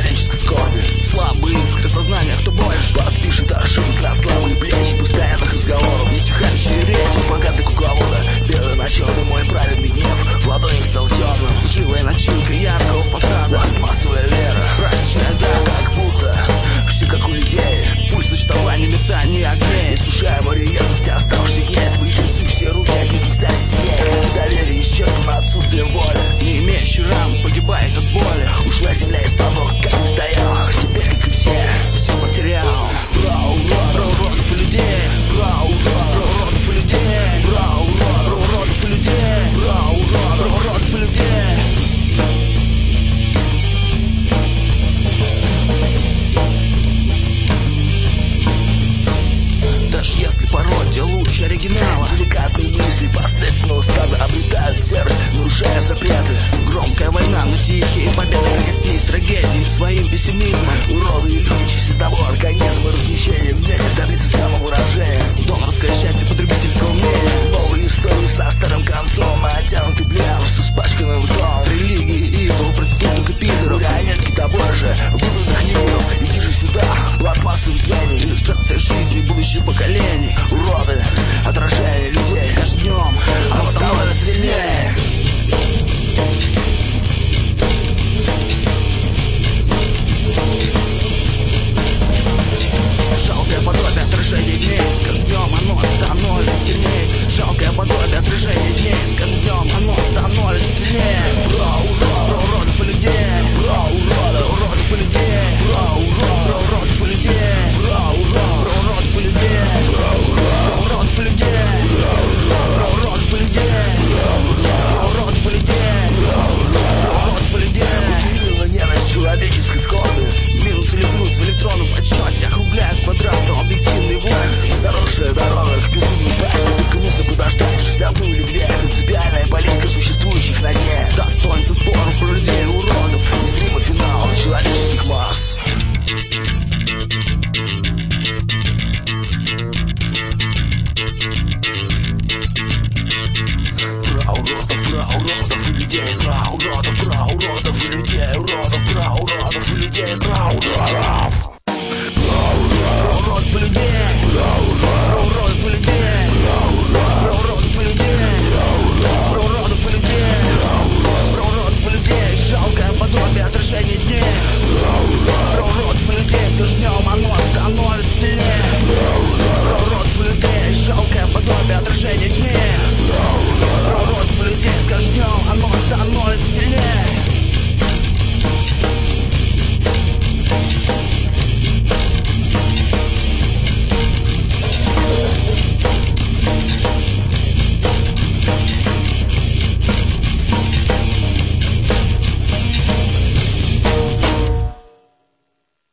человеческой скорби. Слабые искры сознания, кто больше подпишет ошибок на слабые плечи постоянных разговоров, не стихающие речи. Богатый кукловода, белый ночной мой праведный гнев в ладони стал темным. Живая начинка яркого фасада, пластмассовая вера, праздничная, да, как будто все как у людей. Пульс существования, мерцание огней, сушая море ясности оставшихся дней. Твои трясущиеся руки от них не стали сильнее. Как доверие исчерпано отсутствием воли, не имеющий ран погибает от боли. Ушла земля из-под ног, как не стояла. Теперь, как и все потерял. Про уродов и людей, про уродов и людей, про уродов и людей, про уродов и людей. Даже если пародия лучше оригинала, деликатные мысли посредственного стада обретают серость, нарушая запреты. Громкая война, но тихие победы гостей из трагедии своим пессимизмом. Уроды и люди чисто того организма, размещение мнений в таблице самовыражения. Донорское счастье потребительского мнения. Новые истории со старым концом, натянутый блеф с испачканным ртом. Религии, идол, проституток и пидоров, марионетки того же выбранных лидеров. Иди же сюда, пластмассовый гений, иллюстрация жизни будущих поколений. Уроды, отражение людей, с каждым днем оно становится сильнее. Жалкое подобие отражения дней, с каждым днем оно становится сильнее. Жалкое подобие отражения дней, с каждым днем оно становится сильнее. Про уродов и людей, про уродов и людей, про уродов и людей, про уродов и людей, про уродов и людей, про уродов и людей, про уродов и людей, про уродов и людей. Утилила ненависть человеческой скорби. Минус или плюс в электронном отчете округляют квадратом объективной власти. Заросшая дорога к безумной пасти, только нужно подождать 60 или 2. Принципиальная политика существующих на дне. Достоинство споров про людей и уродов, незримый финал человеческих масс. Про уродов и людей, про уродов и людей, уродов, про уродов и людей, про уродов. Про уродов и людей, про уродов и людей, про уродов и людей, про уродов и людей, про уродов и людей. Жалкое подобие отражения дней, про уродов и людей, с каждым днем оно становится сильнее. Про уродов и людей, жалкое подобие отражения дней.